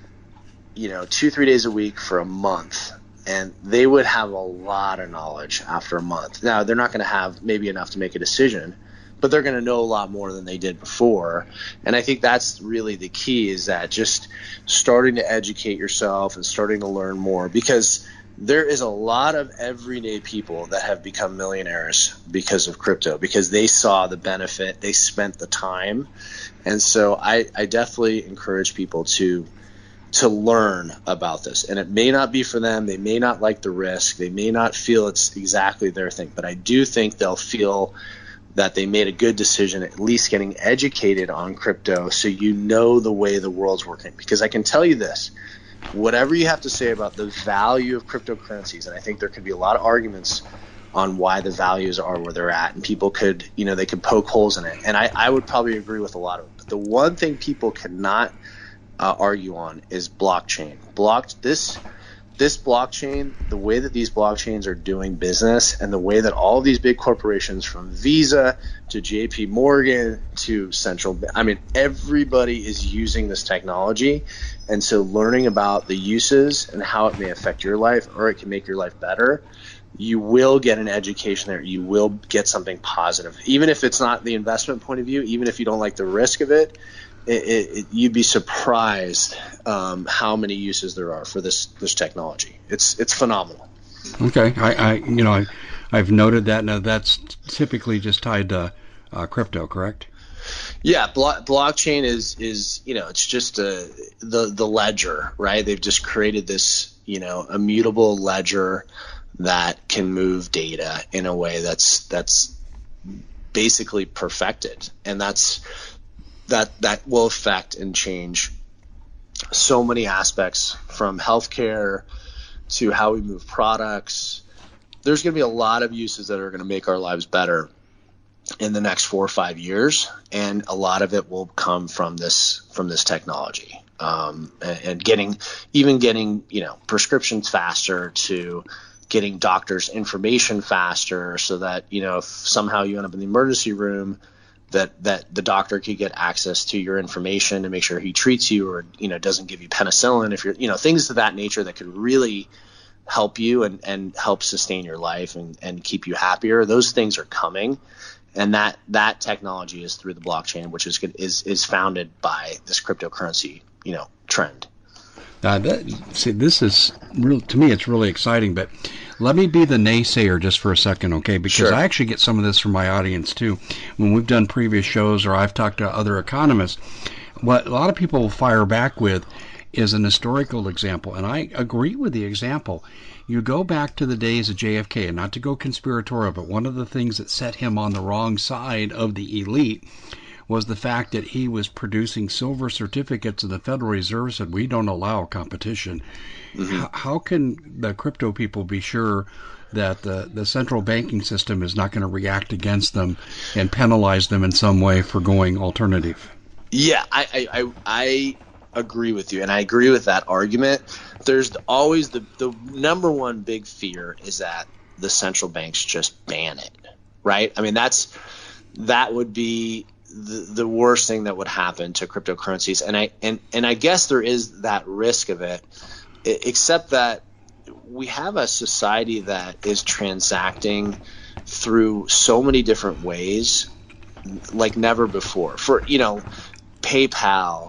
you know, two three days a week for a month, and they would have a lot of knowledge after a month. Now, they're not going to have maybe enough to make a decision, but they're going to know a lot more than they did before. And I think that's really the key, is that just starting to educate yourself and starting to learn more, because there is a lot of everyday people that have become millionaires because of crypto, because they saw the benefit, they spent the time. And so I, I definitely encourage people to to learn about this. And it may not be for them. They may not like the risk. They may not feel it's exactly their thing. But I do think they'll feel that they made a good decision, at least getting educated on crypto, so you know the way the world's working. Because I can tell you this, whatever you have to say about the value of cryptocurrencies, and I think there could be a lot of arguments on why the values are where they're at, and people could, you know, they could poke holes in it. And I, I would probably agree with a lot of it. But the one thing people cannot Uh, argue on is blockchain. Blocked this this blockchain, the way that these blockchains are doing business, and the way that all of these big corporations, from Visa to J P Morgan to Central, I mean, everybody is using this technology. And so learning about the uses and how it may affect your life, or it can make your life better, you will get an education there. You will get something positive, even if it's not the investment point of view. Even if you don't like the risk of it, it, it, it you'd be surprised um, how many uses there are for this this technology. It's it's phenomenal. Okay, I, I you know I I've noted that. Now that's typically just tied to uh, crypto, correct? Yeah, blo- blockchain is is you know it's just a, the the ledger, right? They've just created this you know immutable ledger that can move data in a way that's that's basically perfected, and that's that that will affect and change so many aspects, from healthcare to how we move products. There's going to be a lot of uses that are going to make our lives better in the next four or five years, and a lot of it will come from this from this technology, um, and, and getting even getting you know prescriptions faster, to getting doctors information faster, so that you know if somehow you end up in the emergency room, that that the doctor could get access to your information to make sure he treats you, or you know doesn't give you penicillin if you're you know things of that nature that could really help you and, and help sustain your life and, and keep you happier. Those things are coming. And that, that technology is through the blockchain, which is is is founded by this cryptocurrency, you know, trend. Uh, that, see, this is real to me. It's really exciting. But let me be the naysayer just for a second, okay? Because Sure. I actually get some of this from my audience too. When we've done previous shows, or I've talked to other economists, what a lot of people will fire back with is an historical example, and I agree with the example. You go back to the days of J F K, and not to go conspiratorial, but one of the things that set him on the wrong side of the elite was the fact that he was producing silver certificates, and the Federal Reserve said, we don't allow competition. Mm-hmm. How, how can the crypto people be sure that the, the central banking system is not going to react against them and penalize them in some way for going alternative? Yeah, I I, I, I agree with you, and I agree with that argument. There's always the the number one big fear is that the central banks just ban it, right? I mean, that's that would be the, the worst thing that would happen to cryptocurrencies, and I and and I guess there is that risk of it, except that we have a society that is transacting through so many different ways, like never before. For you know, PayPal,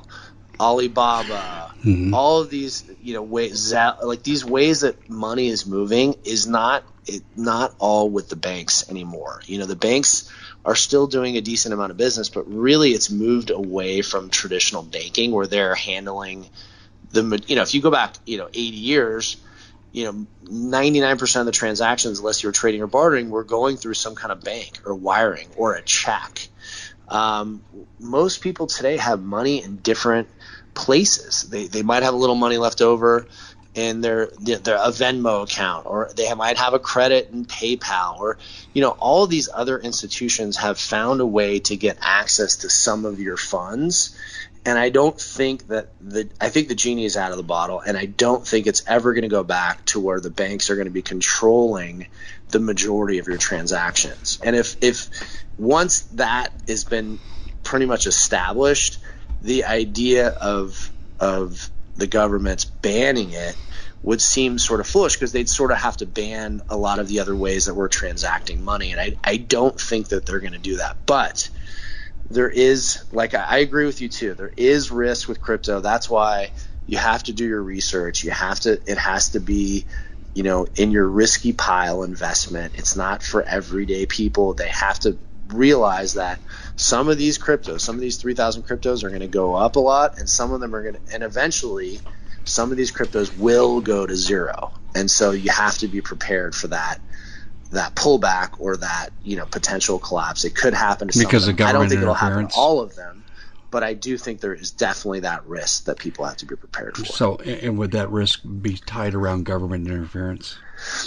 Alibaba, mm-hmm. all of these, you know, ways, like these ways that money is moving is not it, not all with the banks anymore. You know, the banks are still doing a decent amount of business, but really it's moved away from traditional banking, where they're handling the, you know, if you go back, you know, eighty years, you know, ninety-nine percent of the transactions, unless you're trading or bartering, were going through some kind of bank or wiring or a check. Um, most people today have money in different places. They they might have a little money left over in their their a Venmo account, or they might have a credit in PayPal, or you know all of these other institutions have found a way to get access to some of your funds. And I don't think that the I think the genie is out of the bottle, and I don't think it's ever going to go back to where the banks are going to be controlling the majority of your transactions. And if if once that has been pretty much established, the idea of of the government's banning it would seem sort of foolish, because they'd sort of have to ban a lot of the other ways that we're transacting money. And I, I don't think that they're going to do that. But there is, like, I agree with you too, there is risk with crypto. That's why you have to do your research. You have to, it has to be, you know, in your risky pile investment. It's not for everyday people. They have to realize that some of these cryptos, some of these three thousand cryptos are going to go up a lot, and some of them are going to, and eventually some of these cryptos will go to zero. And so you have to be prepared for that, that pullback or that, you know, potential collapse. It could happen to some because of them. of I don't think it'll interference. happen to all of them, but I do think there is definitely that risk that people have to be prepared for. So, and would that risk be tied around government interference?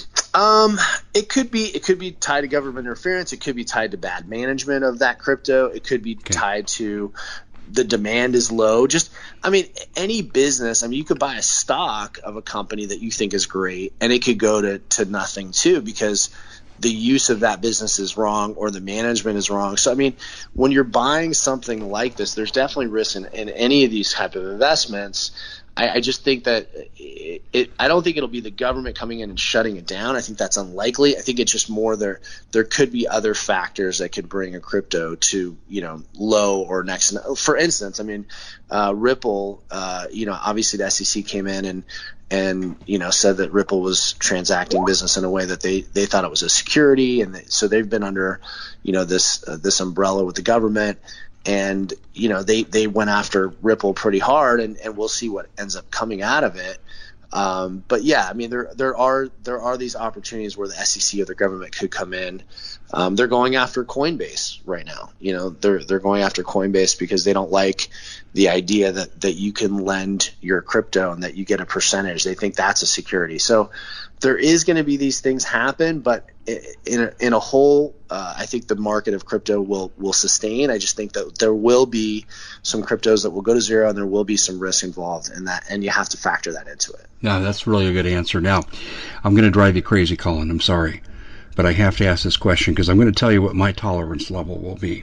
Um, it could be. It could be tied to government interference. It could be tied to bad management of that crypto. It could be okay. tied to the demand is low. Just, I mean, any business. I mean, you could buy a stock of a company that you think is great, and it could go to to nothing too, because the use of that business is wrong or the management is wrong. So, I mean, when you're buying something like this, there's definitely risk in, in any of these type of investments. I, I just think that it, it, I don't think it'll be the government coming in and shutting it down. I think that's unlikely. I think it's just more there. There could be other factors that could bring a crypto to, you know, low or next. For instance, I mean, uh, Ripple, uh, you know, obviously the S E C came in and, and, you know, said that Ripple was transacting business in a way that they, they thought it was a security. And they, so they've been under, you know, this, uh, this umbrella with the government. And, you know, they, they went after Ripple pretty hard, and, and we'll see what ends up coming out of it. Um, but yeah, I mean, there there are there are these opportunities where the S E C or the government could come in. Um, they're going after Coinbase right now. You know, they're they're going after Coinbase because they don't like the idea that, that you can lend your crypto and that you get a percentage. They think that's a security. So there is going to be these things happen, but in a, in a whole, uh, I think the market of crypto will will sustain. I just think that there will be some cryptos that will go to zero, and there will be some risk involved in that, and you have to factor that into it. No, that's really a good answer. Now, I'm going to drive you crazy, Colin. I'm sorry, but I have to ask this question because I'm going to tell you what my tolerance level will be,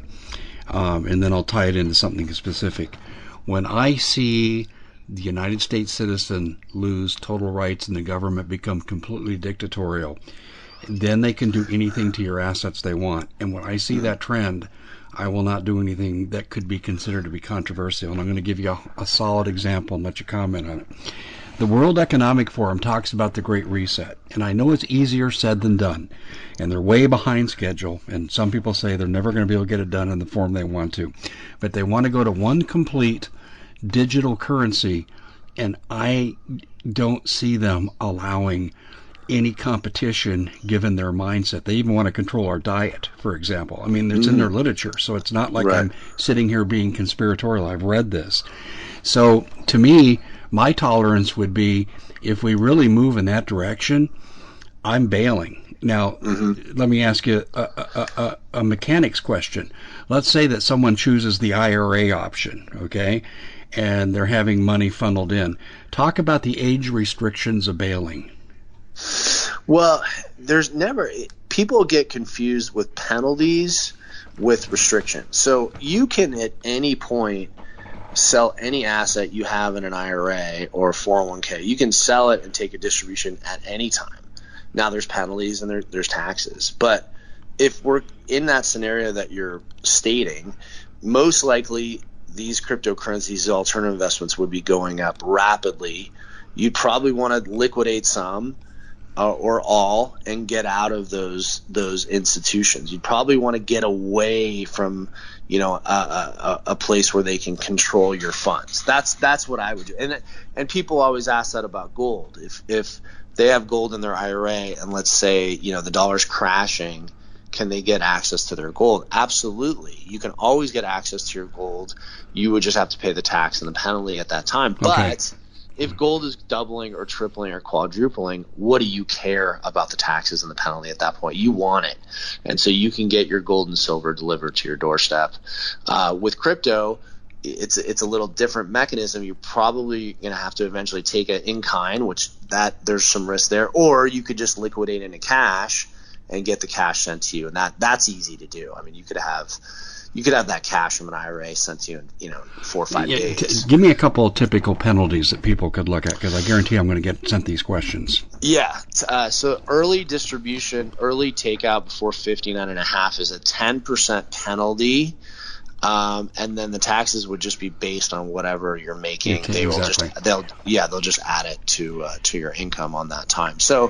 um, and then I'll tie it into something specific. When I see the United States citizen lose total rights and the government become completely dictatorial, then they can do anything to your assets they want. And when I see that trend, I will not do anything that could be considered to be controversial. And I'm going to give you a, a solid example and let you comment on it. The World Economic Forum talks about the Great Reset, and I know it's easier said than done, and they're way behind schedule, and some people say they're never going to be able to get it done in the form they want to, but they want to go to one complete digital currency, and I don't see them allowing any competition given their mindset. They even want to control our diet, for example. I mean, it's mm. in their literature, so it's not like right. I'm sitting here being conspiratorial. I've read this. So to me, my tolerance would be if we really move in that direction, I'm bailing. Now, mm-hmm. let me ask you a, a, a, a mechanics question. Let's say that someone chooses the I R A option, okay, and they're having money funneled in. Talk about the age restrictions of bailing. Well, there's never – people get confused with penalties with restrictions. So you can at any point sell any asset you have in an I R A or four oh one k. You can sell it and take a distribution at any time. Now there's penalties and there, there's taxes. But if we're in that scenario that you're stating, most likely these cryptocurrencies, these alternative investments would be going up rapidly. You'd probably want to liquidate some uh, or all and get out of those those institutions. You'd probably want to get away from, you know, a, a, a place where they can control your funds. That's that's what I would do. And and people always ask that about gold. If if they have gold in their I R A and let's say, you know, the dollar's crashing, can they get access to their gold? Absolutely. You can always get access to your gold. You would just have to pay the tax and the penalty at that time. Okay. But if gold is doubling or tripling or quadrupling, what do you care about the taxes and the penalty at that point? You want it. And so you can get your gold and silver delivered to your doorstep. Uh, with crypto, it's it's a little different mechanism. You're probably going to have to eventually take it in kind, which that there's some risk there, or you could just liquidate into cash and get the cash sent to you, and that that's easy to do. I mean, you could have you could have that cash from an I R A sent to you in, you know, four or five yeah, days. T- give me a couple of typical penalties that people could look at, because I guarantee I'm going to get sent these questions. Yeah. Uh, so early distribution, early takeout before fifty-nine and a half is a ten percent penalty. Um, and then the taxes would just be based on whatever you're making. Yeah, they will exactly. just they'll yeah they'll just add it to uh, to your income on that time. So,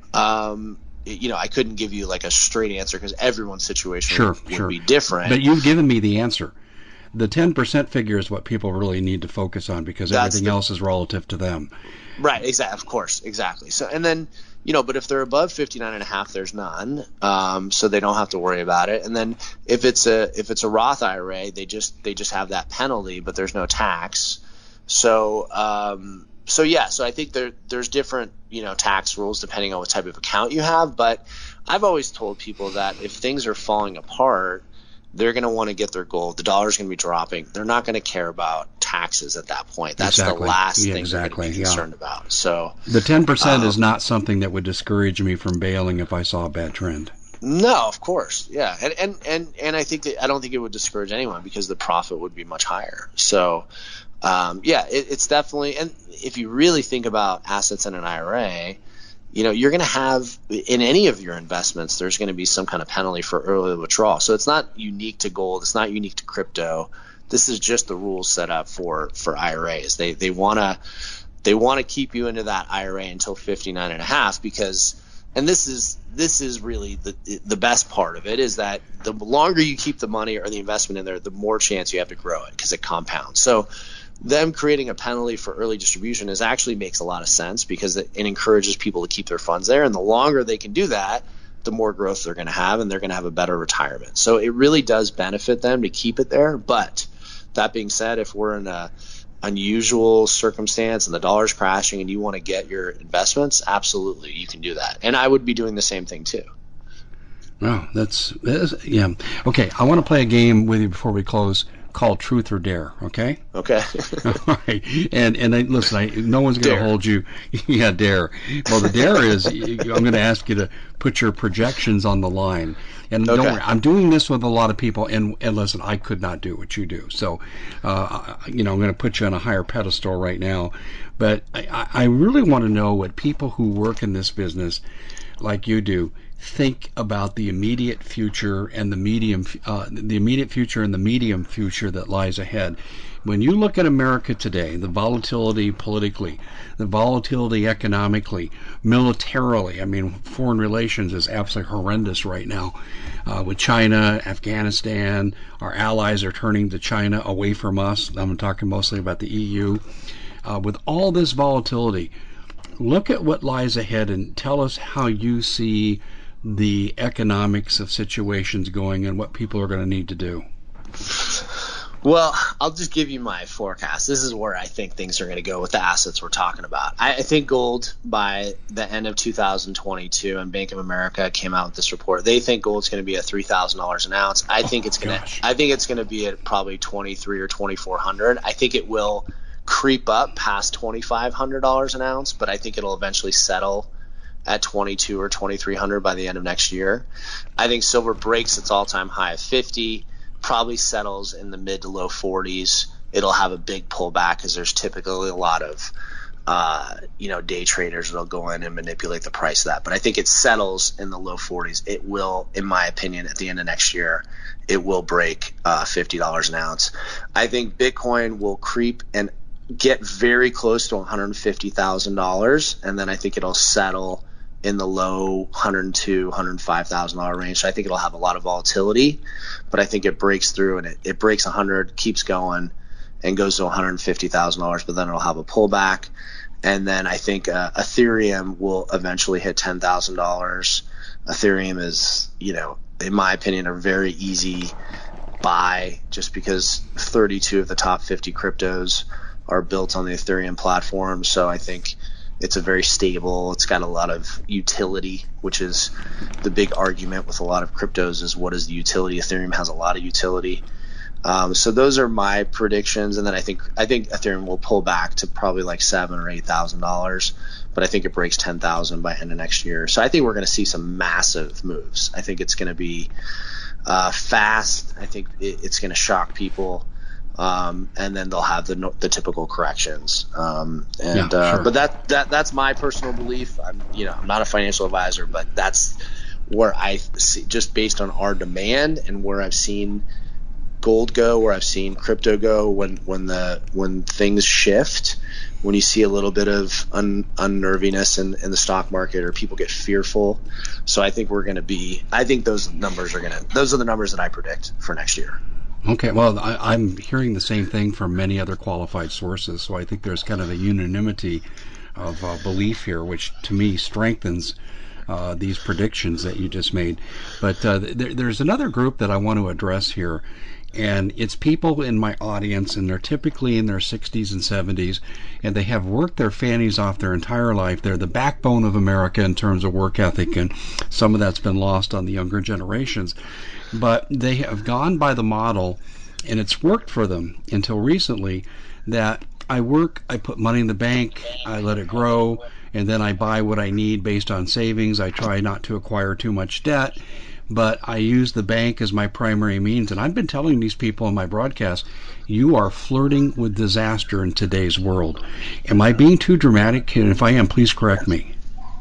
um, you know, I couldn't give you like a straight answer because everyone's situation sure, would, would sure. be different. But you've given me the answer. The ten percent figure is what people really need to focus on because That's everything the, else is relative to them. Right. Exactly. Of course. Exactly. So and then. You know, but if they're above fifty-nine and a half, there's none, um, so they don't have to worry about it. And then if it's a if it's a Roth I R A, they just they just have that penalty, but there's no tax. So um, so yeah, so I think there there's different you know tax rules depending on what type of account you have. But I've always told people that if things are falling apart, they're going to want to get their gold. The dollar's going to be dropping. They're not going to care about taxes at that point. That's exactly. the last yeah, thing exactly. they're going to be concerned yeah. about. So the ten percent um, is not something that would discourage me from bailing if I saw a bad trend. No, of course, yeah, and and and, and I think that I don't think it would discourage anyone because the profit would be much higher. So, um, yeah, it, it's definitely, and if you really think about assets in an I R A, you know, you're going to have in any of your investments, there's going to be some kind of penalty for early withdrawal. So it's not unique to gold. It's not unique to crypto. This is just the rules set up for, for I R As. They, they want to, they want to keep you into that I R A until fifty-nine and a half because, and this is, this is really the, the best part of it is that the longer you keep the money or the investment in there, the more chance you have to grow it because it compounds. So them creating a penalty for early distribution is actually makes a lot of sense because it, it encourages people to keep their funds there. And the longer they can do that, the more growth they're going to have and they're going to have a better retirement. So it really does benefit them to keep it there. But that being said, if we're in a unusual circumstance and the dollar's crashing and you want to get your investments, absolutely, you can do that. And I would be doing the same thing too. Wow, that's, that's yeah. Okay, I want to play a game with you before we close called Truth or Dare, okay? Okay. All right. And and I, listen, I, no one's going to hold you. Yeah, dare. Well, the dare is I'm going to ask you to put your projections on the line. And okay. don't worry, I'm doing this with a lot of people. And, and listen, I could not do what you do. So, uh, you know, I'm going to put you on a higher pedestal right now. But I, I really want to know what people who work in this business, like you do, think about the immediate future and the medium, uh, the immediate future and the medium future that lies ahead. When you look at America today, the volatility politically, the volatility economically, militarily, I mean, foreign relations is absolutely horrendous right now. Uh, with China, Afghanistan, our allies are turning to China away from us. I'm talking mostly about the E U. Uh, with all this volatility, look at what lies ahead and tell us how you see the economics of situations going and what people are going to need to do. Well, I'll just give you my forecast. This is where I think things are going to go with the assets we're talking about. I, I think gold by the end of two thousand twenty-two, and Bank of America came out with this report. They think gold's going to be at three thousand dollars an ounce. I think it's going to. I think it's going to be at probably twenty-three or twenty-four hundred. I think it will creep up past twenty-five hundred dollars an ounce, but I think it'll eventually settle at twenty-two or twenty-three hundred by the end of next year. I think silver breaks its all-time high of fifty, probably settles in the mid to low forties. It'll have a big pullback because there's typically a lot of uh, you know, day traders that'll go in and manipulate the price of that. But I think it settles in the low forties. It will, in my opinion, at the end of next year, it will break uh, fifty dollars an ounce. I think Bitcoin will creep and get very close to one hundred fifty thousand dollars, and then I think it'll settle in the low one hundred two thousand dollars, one hundred five thousand dollars range. So I think it'll have a lot of volatility, but I think it breaks through and it, it breaks one hundred, keeps going, and goes to one hundred fifty thousand dollars, but then it'll have a pullback. And then I think uh, Ethereum will eventually hit ten thousand dollars. Ethereum is, you know, in my opinion, a very easy buy just because thirty-two of the top fifty cryptos are built on the Ethereum platform. So I think it's a very stable, it's got a lot of utility, which is the big argument with a lot of cryptos is what is the utility? Ethereum has a lot of utility. Um, so those are my predictions. And then I think, I think Ethereum will pull back to probably like seven or eight thousand dollars, but I think it breaks ten thousand by end of next year. So I think we're going to see some massive moves. I think it's going to be uh, fast. I think it, it's going to shock people. Um, and then they'll have the the typical corrections. Um, and yeah, uh, sure. but that that that's my personal belief. I'm you know I'm not a financial advisor, but that's where I see, just based on our demand and where I've seen gold go, where I've seen crypto go when when the when things shift, when you see a little bit of un, unnerviness in, in the stock market or people get fearful. So I think we're going to be. I think those numbers are going to. Those are the numbers that I predict for next year. Okay, well, I, I'm hearing the same thing from many other qualified sources, so I think there's kind of a unanimity of uh, belief here, which to me strengthens uh, these predictions that you just made. But uh, there, there's another group that I want to address here, and it's people in my audience, and they're typically in their sixties and seventies, and they have worked their fannies off their entire life. They're the backbone of America in terms of work ethic, and some of that's been lost on the younger generations. But they have gone by the model, and it's worked for them until recently, that I work, I put money in the bank, I let it grow, and then I buy what I need based on savings. I try not to acquire too much debt. but I use the bank as my primary means. And I've been telling these people in my broadcast, you are flirting with disaster in today's world. Am I being too dramatic? And if I am, please correct me.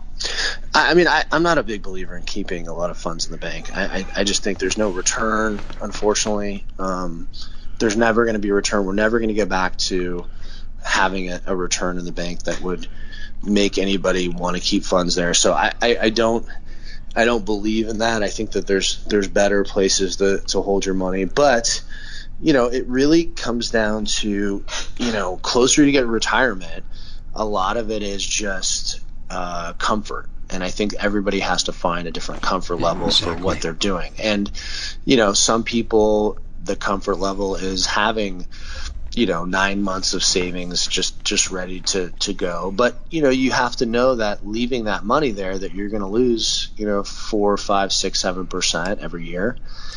I mean, I, I'm not a big believer in keeping a lot of funds in the bank. I, I, I just think there's no return, unfortunately. Um, there's never going to be a return. We're never going to get back to having a, a return in the bank that would make anybody want to keep funds there. So I, I, I don't I don't believe in that. I think that there's there's better places to, to hold your money. But, you know, it really comes down to, you know, closer you get to retirement, a lot of it is just uh, comfort. And I think everybody has to find a different comfort level exactly. for what they're doing. And, you know, some people, the comfort level is having, you know, nine months of savings just, just ready to, to go. But, you know, you have to know that leaving that money there that you're going to lose, you know, four, five, six, seven percent every year.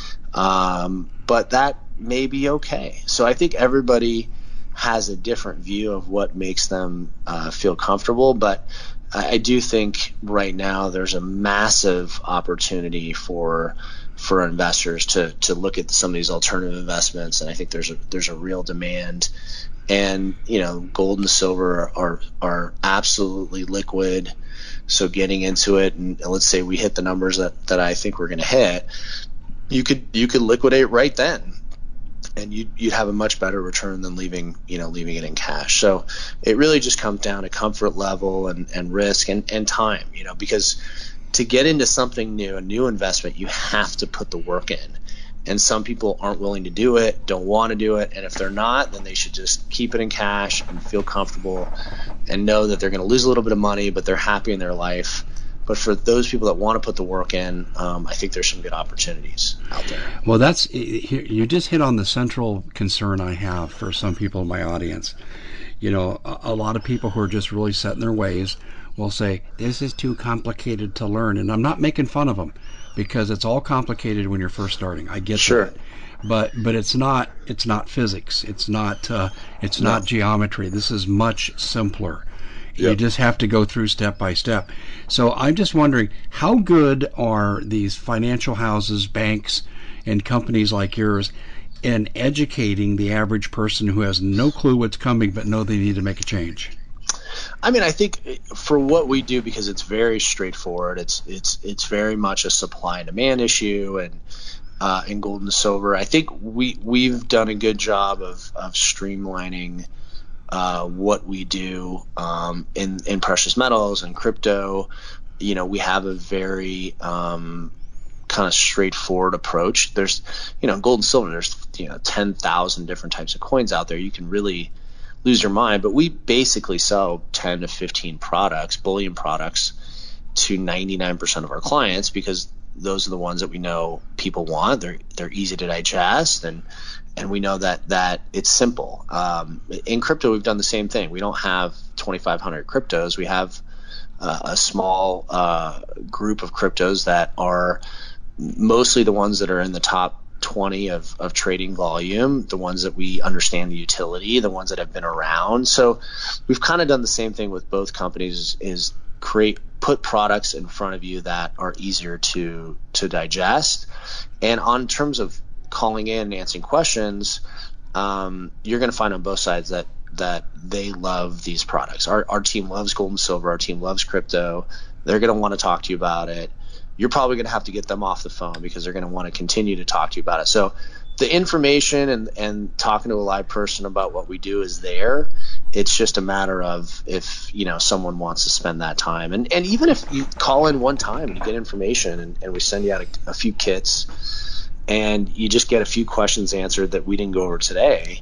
Um, but that may be okay. So I think everybody has a different view of what makes them uh, feel comfortable. But I do think right now there's a massive opportunity for for investors to to look at some of these alternative investments, and I think there's a there's a real demand. And you know, gold and silver are are absolutely liquid. So getting into it, and let's say we hit the numbers that, that I think we're going to hit, you could you could liquidate right then. And you'd, you'd have a much better return than leaving, you know, leaving it in cash. So it really just comes down to comfort level and, and risk and, and time, you know, because to get into something new, a new investment, you have to put the work in. And some people aren't willing to do it, don't want to do it. And if they're not, then they should just keep it in cash and feel comfortable and know that they're going to lose a little bit of money, but they're happy in their life. But for those people that want to put the work in, um, I think there's some good opportunities out there. Well, that's you just hit on the central concern I have for some people in my audience. You know, a, a lot of people who are just really set in their ways will say, this is too complicated to learn. And I'm not making fun of them because it's all complicated when you're first starting. I get sure. that. But but it's not it's not physics. It's not uh, it's no. not geometry. This is much simpler. Yep. You just have to go through step by step. So I'm just wondering, how good are these financial houses, banks, and companies like yours in educating the average person who has no clue what's coming but know they need to make a change? I mean, I think for what we do, because it's very straightforward, it's it's it's very much a supply and demand issue, and uh, in gold and silver, I think we we've done a good job of of streamlining Uh, what we do um, in in precious metals and crypto. You know, we have a very um, kind of straightforward approach. There's, you know, gold and silver, there's, you know, ten thousand different types of coins out there. You can really lose your mind, but we basically sell ten to fifteen products, bullion products, to ninety-nine percent of our clients, because those are the ones that we know people want. They're they're easy to digest, and and we know that that it's simple. Um, in crypto, we've done the same thing. We don't have twenty-five hundred cryptos. We have uh, a small uh, group of cryptos that are mostly the ones that are in the top twenty of, of trading volume, the ones that we understand the utility, the ones that have been around. So we've kind of done the same thing with both companies, is create put products in front of you that are easier to to digest. And on terms of calling in and answering questions, um, you're going to find on both sides that that they love these products. Our our team loves gold and silver. Our team loves crypto. They're going to want to talk to you about it. You're probably going to have to get them off the phone because they're going to want to continue to talk to you about it. So the information and, and talking to a live person about what we do is there. It's just a matter of if, you know, someone wants to spend that time. And, and even if you call in one time and you get information and, and we send you out a, a few kits and you just get a few questions answered that we didn't go over today,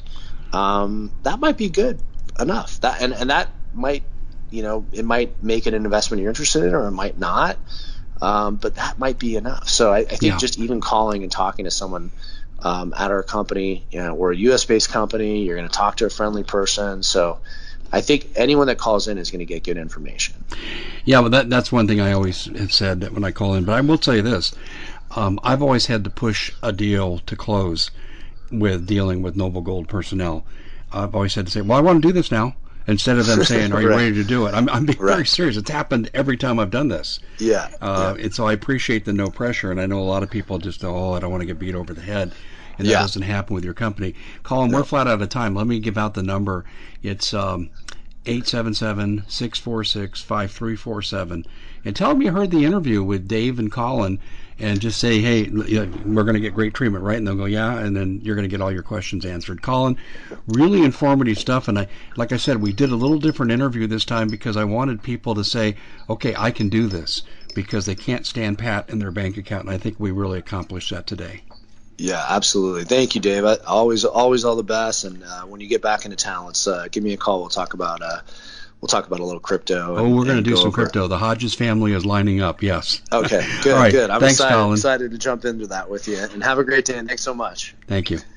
um, that might be good enough. That and, and that might, you know, it might make it an investment you're interested in, or it might not. Um, but that might be enough. So I, I think yeah. just even calling and talking to someone um, at our company, you know, we're a U S based company. You're going to talk to a friendly person. So I think anyone that calls in is going to get good information. Yeah, well, that that's one thing I always have said when I call in. But I will tell you this. Um, I've always had to push a deal to close with dealing with Noble Gold personnel. I've always had to say, well, I want to do this now. instead of them saying, "Are you Right. ready to do it?" I'm, I'm being Right. very serious. It's happened every time I've done this. Yeah. Uh, yeah. And so I appreciate the no pressure, and I know a lot of people just, oh, I don't want to get beat over the head, and that Yeah. doesn't happen with your company. Colin, No. we're flat out of time. Let me give out the number. It's um, eight seven seven, six four six, five three four seven. And tell them you heard the interview with Dave and Colin, and just say, hey, we're going to get great treatment, right? And they'll go, yeah, and then you're going to get all your questions answered. Colin, really informative stuff, and I, like I said, we did a little different interview this time because I wanted people to say, okay, I can do this, because they can't stand pat in their bank account, and I think we really accomplished that today. Yeah, absolutely. Thank you, Dave. I, always, always all the best. And uh, when you get back into town, let's uh, give me a call. We'll talk about uh, we'll talk about a little crypto. Oh, and, we're going to and do go some over. crypto. The Hodges family is lining up. Yes. Okay, good, All right. good. I'm Thanks, excited, Colin. excited to jump into that with you. And have a great day. And thanks so much. Thank you.